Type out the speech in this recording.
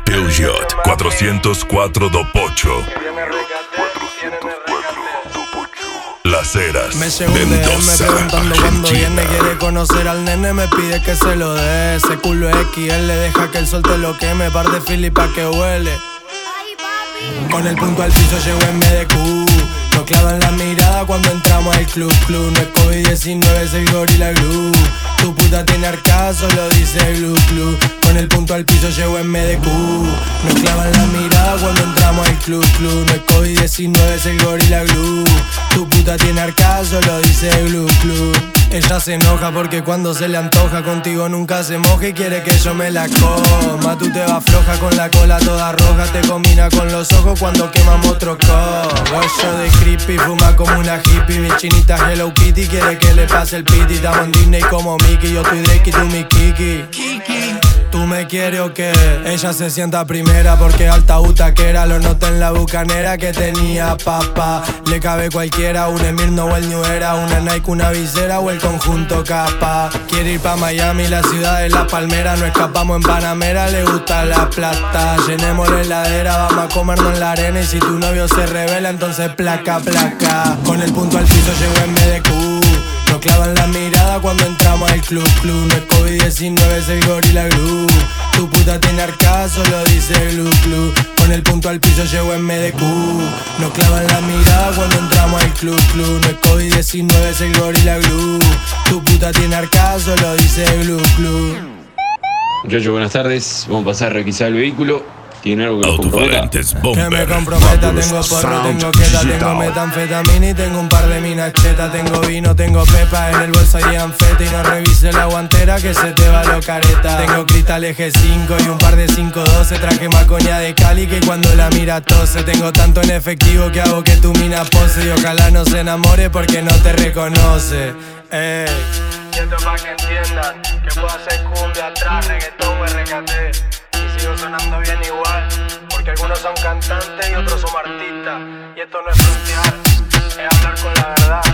Peugeot 404 do Pocho. Las Heras, Me llegó un DM preguntando cuándo viene. Quiere conocer al nene, me pide que se lo dé. Ese culo XL le deja que el sol te lo queme. Par de Philly pa' que huele. Con el punto al piso llego en MDQ. No clavan la mirada cuando entramos al club. No es COVID-19, es el Gorilla Glue. Tu puta tiene arcada, solo dice Glu Glu. Con el punto al piso llego en MDQ. No clavan la mirada cuando entramos al club. No es COVID-19, es el Gorilla Glue. Tu puta tiene arcada, solo dice Glu Glu. Ella se enoja porque cuando se le antoja contigo nunca se moja y quiere que yo me la coma. Tú te vas floja con la cola toda roja, te combina con los ojos cuando quemamos otro cobo. Yo de creepy, fuma como una hippie. Mi chinita Hello Kitty quiere que le pase el piti. Estamos en Disney como Mickey, yo estoy Drake y tú mi Kiki. ¿Tú me quieres o qué? Ella se sienta primera porque alta butaquera. Lo noté en la bucanera que tenía papá. Le cabe cualquiera, un Emirno o el New Era, una Nike, una visera o el conjunto capa. Quiere ir pa' Miami, la ciudad de la palmera. No escapamos en Panamera, le gusta la plata. Llenemos la heladera, vamos a comernos en la arena. Y si tu novio se revela, entonces placa, placa. Con el punto al piso llego en MDQ. No clavan la mirada cuando entramos al club. No es COVID-19, es el Gorilla Glue. Tu puta tiene arcada, solo dice Glu Glu. Con el punto al piso llego en MDQ. No clavan la mirada cuando entramos al club. No es COVID-19, es el Gorilla Glue. Tu puta tiene arcada, solo dice Glu Glu. Muchachos, buenas tardes. Vamos a pasar a requisar el vehículo. ¿Tiene algo que nos comprometa? Que me comprometa, tengo porro, tengo queta, tengo metanfetamina y tengo un par de minas chetas. Tengo vino, tengo pepa, en el bolso hay anfeta. Y no revise la guantera que se te va lo careta. Tengo cristales G5 y un par de 512. Traje más coña de Cali que cuando la mira tose. Tengo tanto en efectivo que hago que tu mina pose. Y ojalá no se enamore porque no te reconoce. Y esto pa' que entiendan que puedo hacer cumbia atrás, reggaetón o RKT. Y sigo sonando bien igual, porque algunos son cantantes y otros son artistas. Y esto no es frontear, es hablar con la verdad.